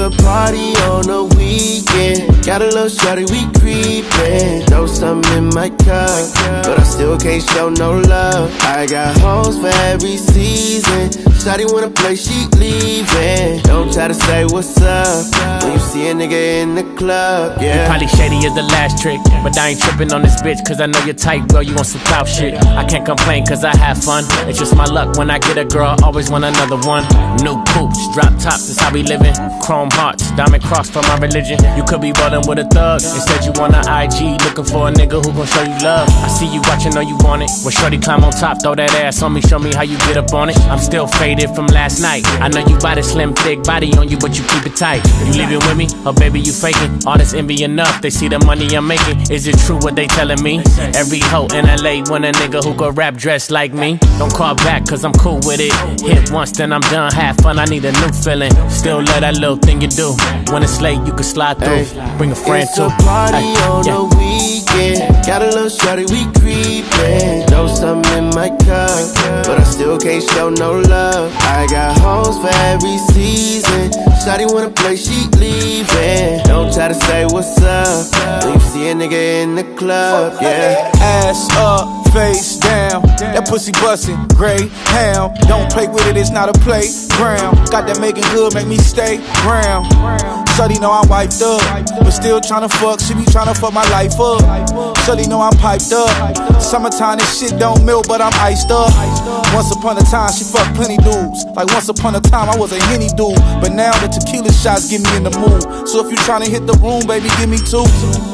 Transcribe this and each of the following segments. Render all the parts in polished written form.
a party on the weekend. Got a little shorty, we creepin'. Know something in my cup, but I still can't show no love. I got hoes for every season. Shawty wanna play, she leaving. Don't try to say what's up when you see a nigga in the club, yeah. You probably shady as the last trick, but I ain't trippin' on this bitch, cause I know you're tight, girl, you want some clout shit. I can't complain cause I have fun. It's just my luck when I get a girl, always want another one. New poops, drop tops, that's how we living. Chrome hearts, diamond cross for my religion. You could be ballin' with a thug, instead you on the IG, looking for a nigga who gon' show you love. I see you watching, know you want it. Well, shorty climb on top, throw that ass on me, show me how you get up on it. I'm still faded from last night. I know you got a slim, thick body on you, but you keep it tight. You leaving with me, or baby you faking? All this envy enough, they see the money I'm making. Is it true what they telling me? Every hoe in LA want a nigga who go rap dressed like me. Don't call back cause I'm cool with it. Hit once then I'm done, have fun, I need a new feeling. Still love that little thing you do. When it's late you can slide through. Bring a friend too. It's a party on the weekend. Got a little shorty, we creepin'. Know something in my cup, but I still can't show no love. I got hoes for every season. Shawty wanna play, she leaving. Don't try to say what's up when you see a nigga in the club, yeah. Ass up, face down, that pussy bustin', Greyhound. Don't play with it, it's not a playground. Got that making good, make me stay round. Shawty know I'm wiped up, but still tryna fuck, she be tryna fuck my life up. Shawty know I'm piped up, summertime this shit don't melt, but I'm iced up. Once upon a time, she fucked plenty dudes. Like once upon a time, I was a Henny dude, but now the tequila shots get me in the mood. So if you tryna hit the room, baby, give me two.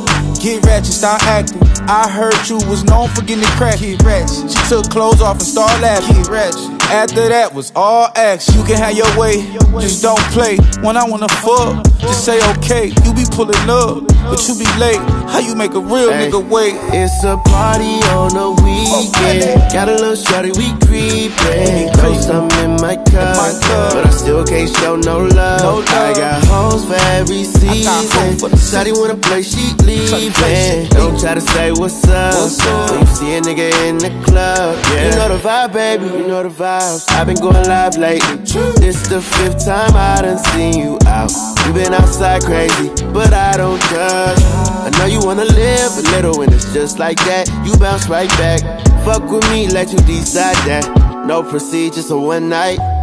Get ratchet, start acting. I heard you was known for getting it crack. Get ratchet. She took clothes off and started laughing. Get ratchet. After that was all action. You can have your way, just don't play. When I wanna fuck, just say okay. You be pulling up, but you be late. How you make a real nigga wait? It's a party on the weekend. Got a little shorty, we creepin'. Know something in my cup, but I still can't show no love. I got hoes for every season. Shawty wanna play, she leaving. Don't try to say what's up when you see a nigga in the club, yeah. You know the vibe, baby, you know the vibes. I've been going live lately. This the 5th time I done seen you out. You been outside crazy, but I don't judge. I know you wanna live a little and it's just like that. You bounce right back. Fuck with me, let you decide that. No procedure, so one night